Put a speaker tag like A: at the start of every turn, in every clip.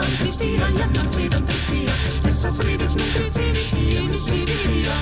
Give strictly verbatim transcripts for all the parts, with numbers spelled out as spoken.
A: Tristia, ja nam cidam Tristia, essa sredet nun crescerit hier in Sivitia.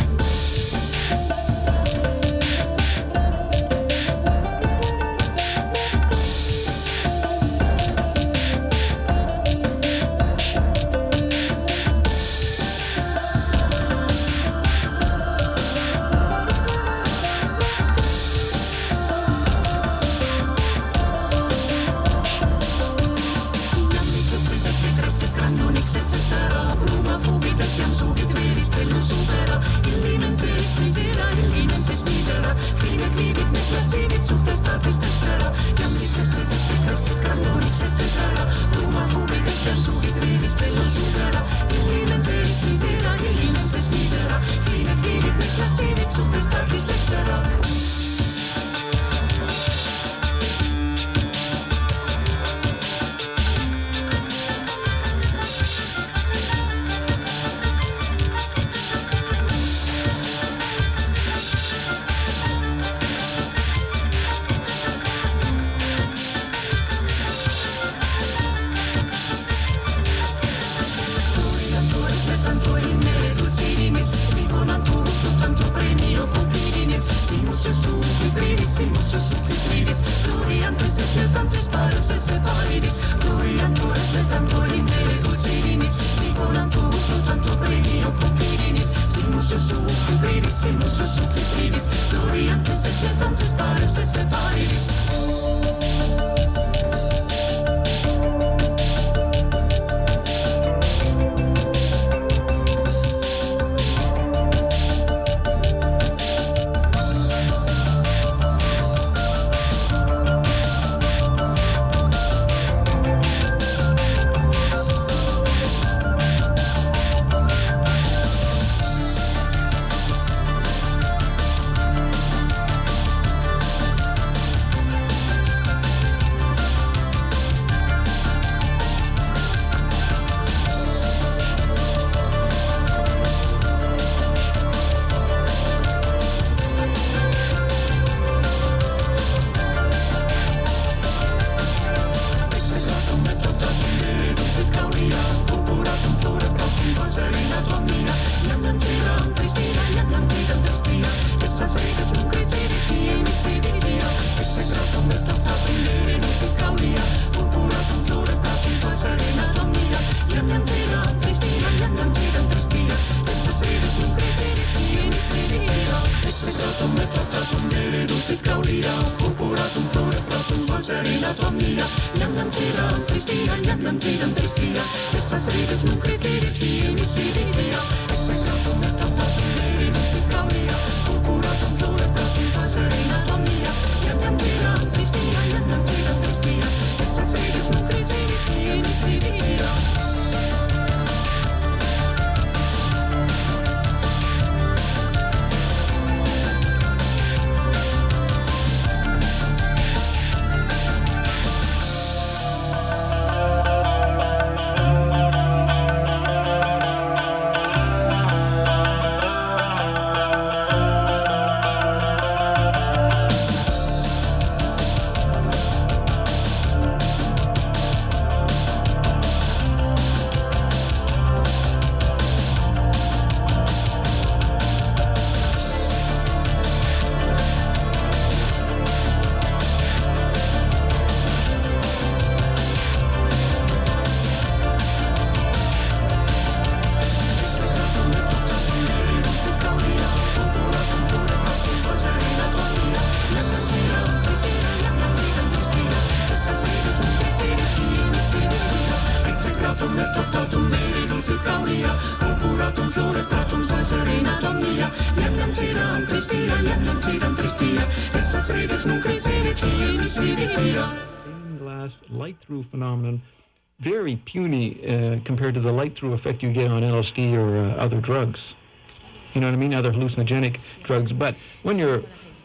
B: Glass light-through phenomenon, very puny uh, compared to the light-through effect you get on L S D or uh, other drugs. You know what I mean? Other hallucinogenic drugs. But when you're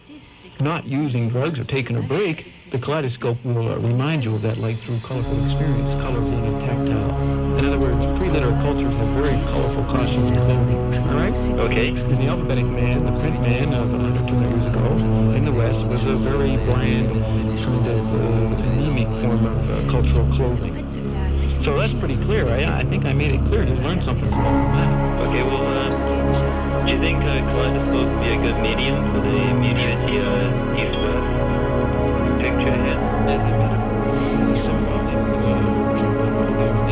B: not using drugs or taking a break, the kaleidoscope will uh, remind you of that light-through colorful experience, color being tactile. In other words, pre-literate cultures have very colorful costumes and clothing. All right?
C: Okay.
B: And the alphabetic man, the print man of one hundred, two hundred years ago in the West was a very bland, kind of uh, anemic form of uh, cultural clothing. So that's pretty clear. I, I think I made it clear. You learned something from that.
C: Okay, well, uh, do you think uh, kaleidoscope would be a good medium for the immunity uh, east-west picture here?
B: Is it better? So, uh,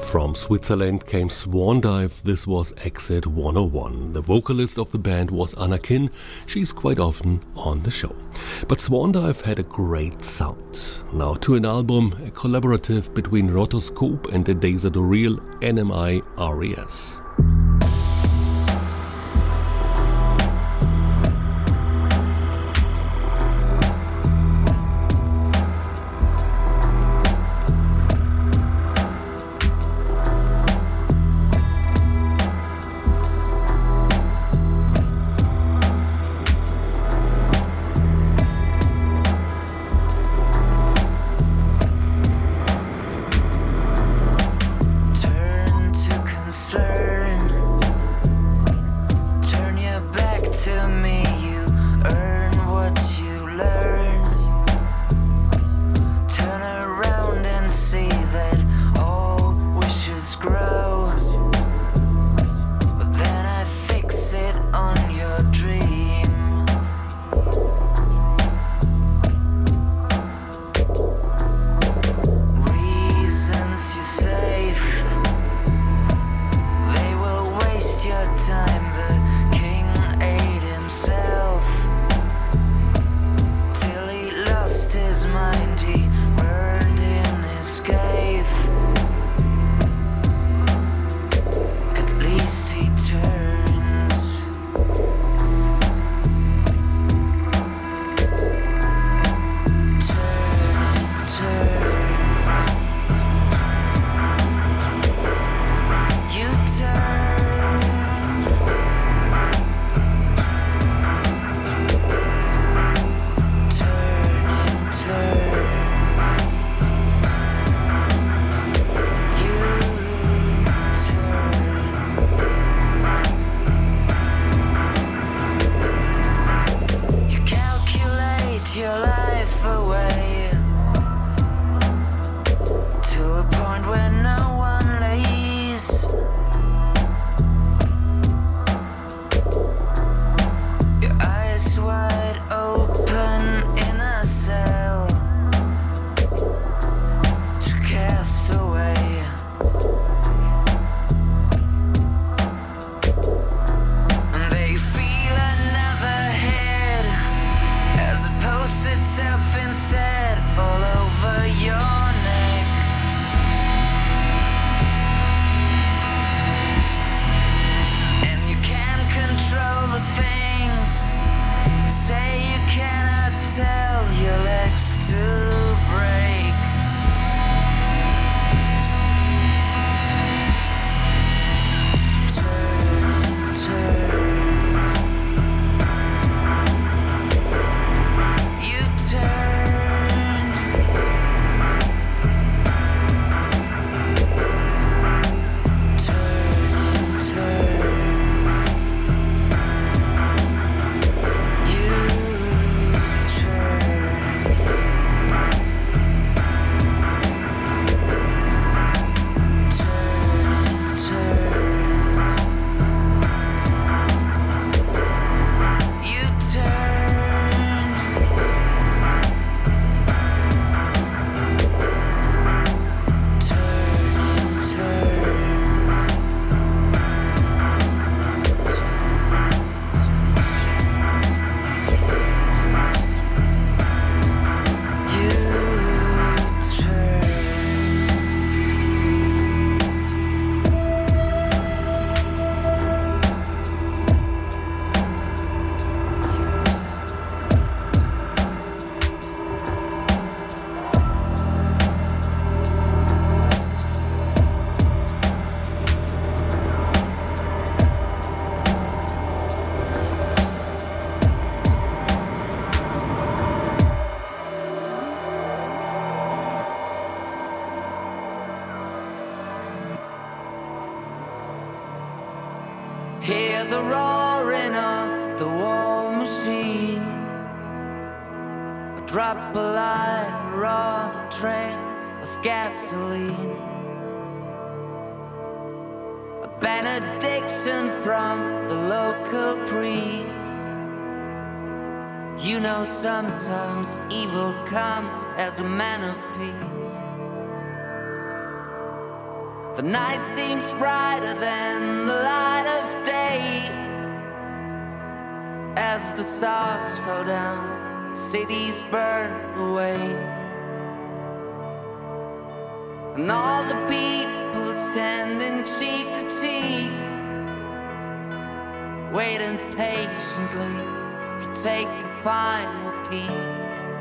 D: From Switzerland came Swan Dive. This was Exit one oh one. The vocalist of the band was Anna Kinn. She's quite often on the show. But Swan Dive had a great sound. Now to an album, a collaborative between Rotoscope and the Deza Doreel N M I R E S.
E: Hear the roaring of the war machine. Drop a line, run a train of gasoline. A benediction from the local priest. You know sometimes evil comes as a man of peace. The night seems brighter than the light of day. As the stars fall down, cities burn away, and all the people standing cheek to cheek, waiting patiently to take a final peek.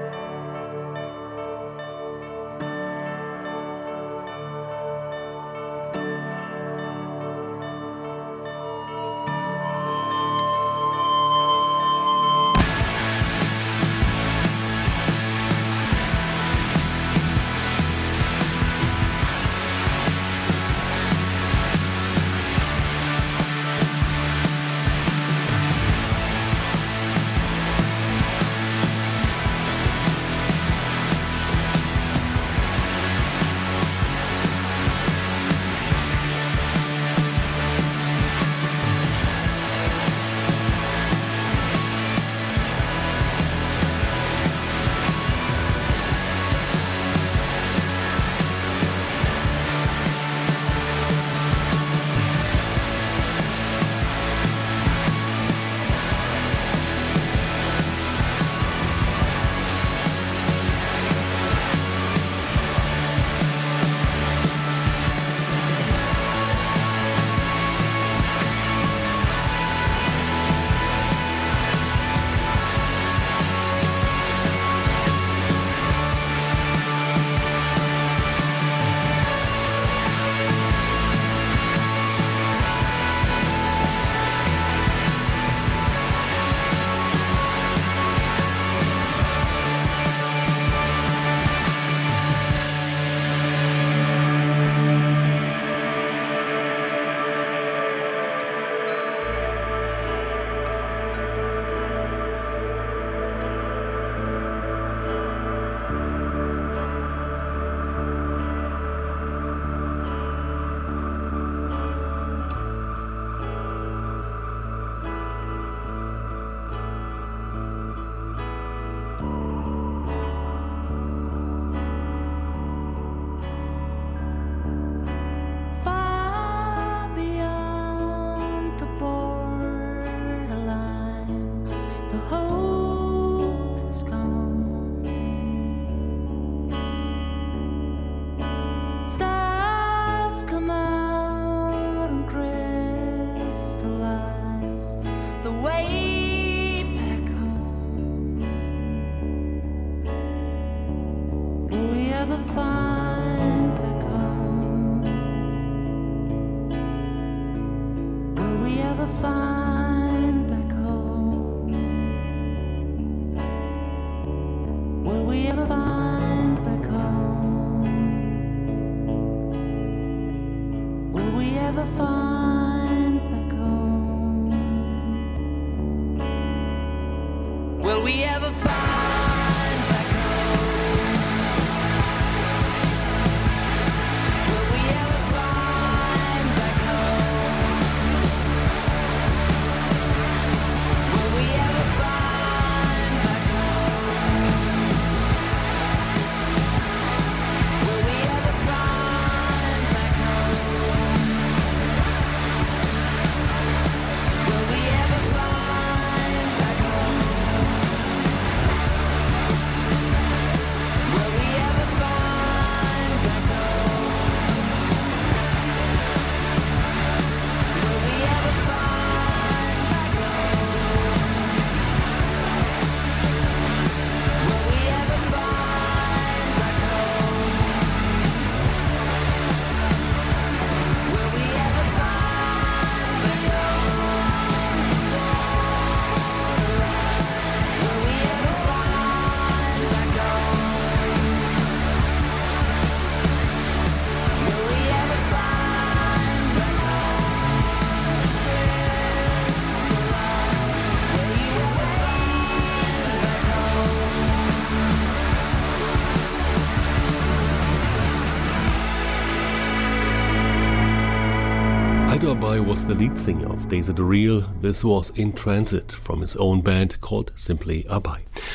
D: Ido Abai was the lead singer of Days of the Real. This was In Transit from his own band called simply Abai.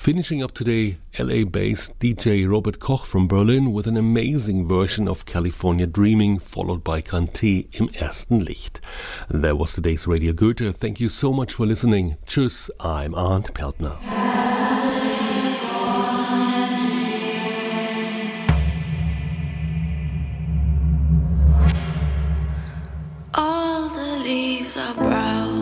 D: Finishing up today, L A-based D J Robert Koch from Berlin with an amazing version of California Dreaming, followed by Kanté im ersten Licht. That was today's Radio Goethe. Thank you so much for listening. Tschüss, I'm Arndt Peltner.
F: All the leaves are brown.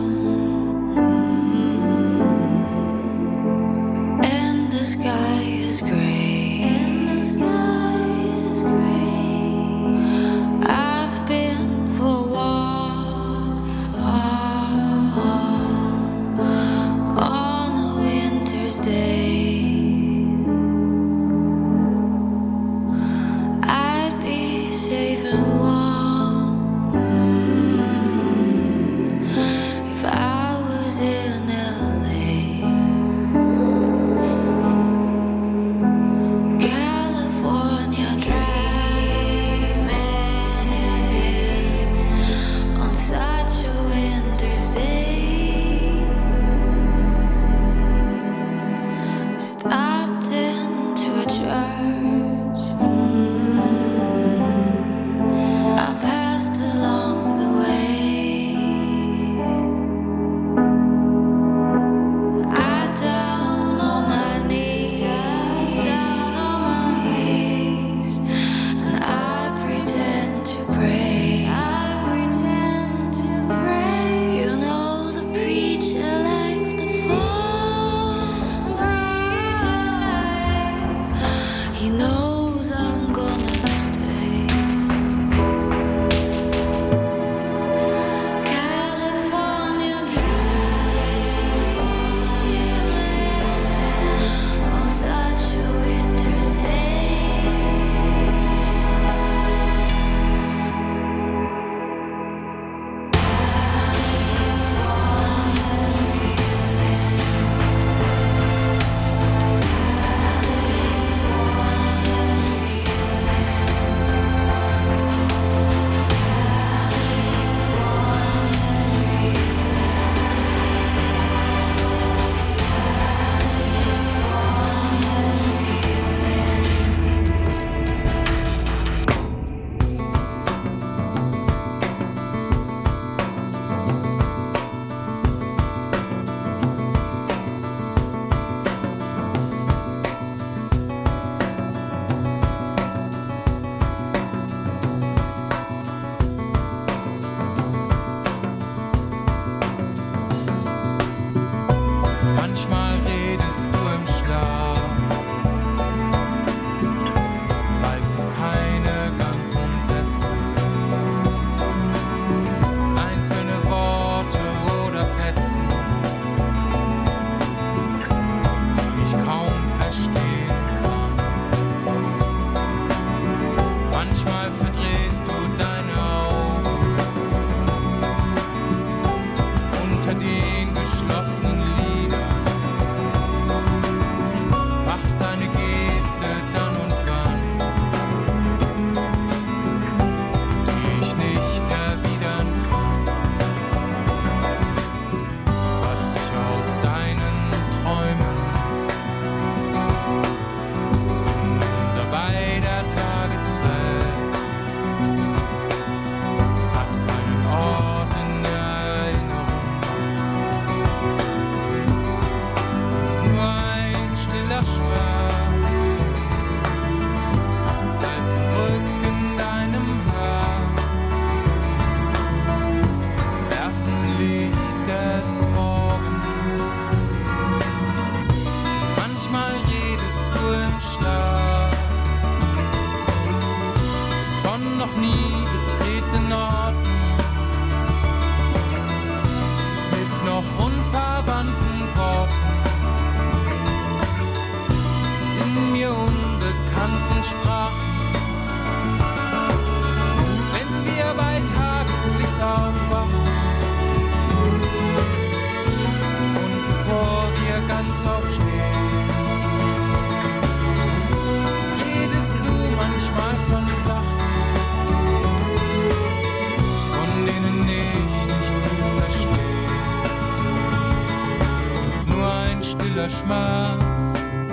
G: Schmerz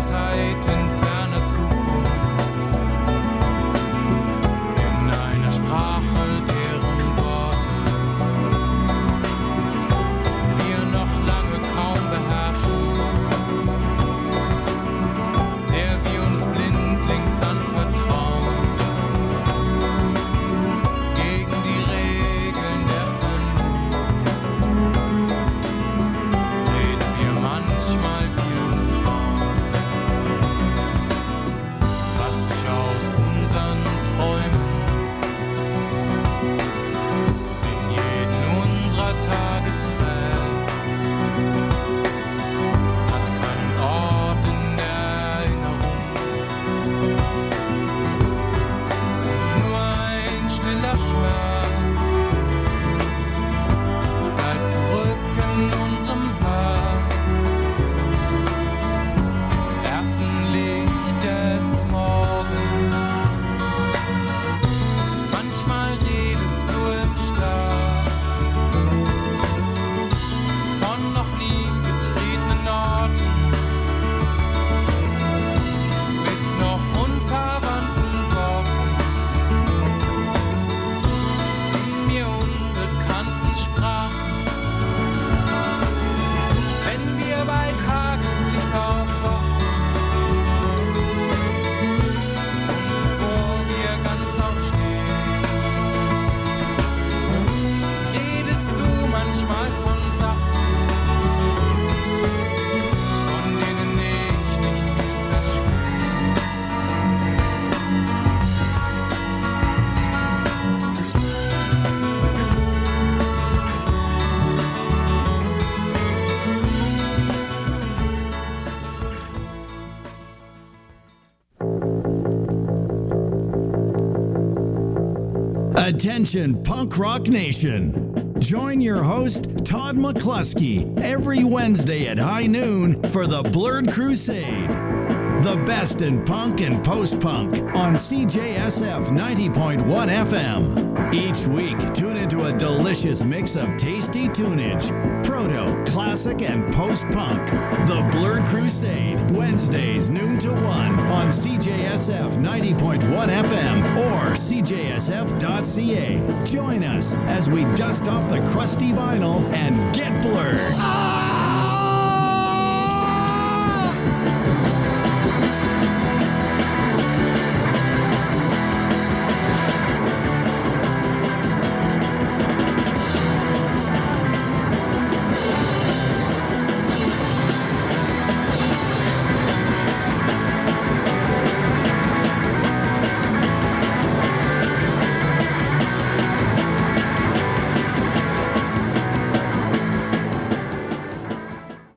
G: Zeit in ferner Zukunft, in einer Sprache, deren Worte wir noch lange kaum beherrschen, der wir uns blindlings anvertrauen, gegen die Regeln der Vernunft, reden wir manchmal wie im Traum, was sich aus unseren Träumen in jeden unserer Tage trägt, hat keinen Ort in der Erinnerung, nur ein stiller Schmerz bleibt zurück in unserem Herz, im ersten Licht des Morgens. Manchmal redest du im Schlaf von noch nie betretenen Orten, mit noch unverwandten Worten, in mir unbekannten Sprachen. Wenn wir bei Tageslicht aufwachen und bevor wir ganz aufstehen, redest du manchmal von Sachen, von denen ich nicht viel verstehe.
H: Attention, Punk Rock Nation. Join your host, Todd McCluskey, every Wednesday at high noon for the Blurred Crusade. The best in punk and post-punk on C J S F ninety point one F M. Each week, tune into a delicious mix of tasty tunage, proto, classic, and post-punk. The Blurred Crusade, Wednesdays noon to one on C J S F ninety point one F M or C J S F dot C A. Join us as we dust off the crusty vinyl and get blurred.